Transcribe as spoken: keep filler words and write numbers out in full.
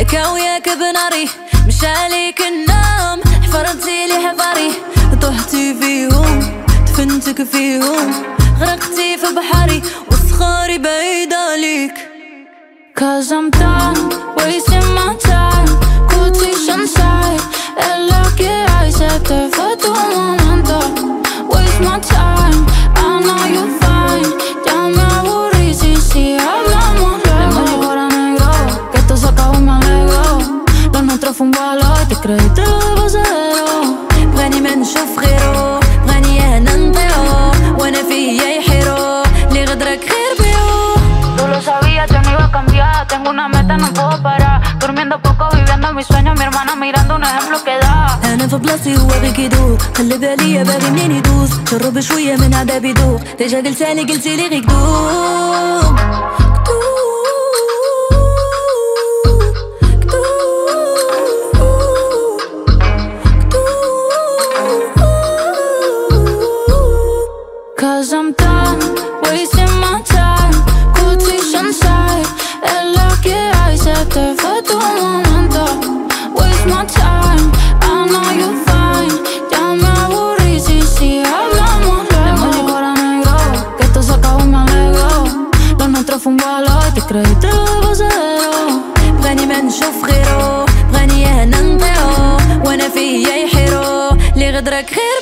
كاوياك بناري مش عليك النوم، حفرتي لي حفاري طحتي فيهم دفنتك فيهم، غرقتي في بحري وصخاري بعيدة ليك. Cause I'm done wasting my time, quotation side. Es lo que hay, se te fue tu momento. Waste my time, I know you're fine. Ya me aburrí, si si hablamos luego. Me ahora negro, que esto se acabó y me alegro. Lo nuestro fue un vuelo y te creíste lo de pasajero. بغاني ما نشوف غيرو، بغاني هنا نطيعو وانا فيا يحيرو اللي غدرك خير بيو. Tú lo sabías, yo no iba a cambiar. Tengo una meta, no puedo parar. Durmiendo poco, viviendo mis sueños. Mi hermana mirando un ejemplo que da. انا في بلاصتي هو بيك يدوق، قلب عليا باغي منين يدوز، جرب شويه من عذاب يدوق. ديجا قلتالي قلتيلي غير كدوب Cause I'm done wasting my time, quotation side. Es lo que hay, se te fue tu momento. Waste my time, I know you're fine. Ya me aburrí, si si hablamos luego. Me ahora negro, que esto se acabó y me alegro. Lo nuestro fue un vuelo y te creíste lo de pasajero. بغاني ما نشوف غيرو، بغاني هنا نطيعو وانا فيا يحيرو اللي غدرك خير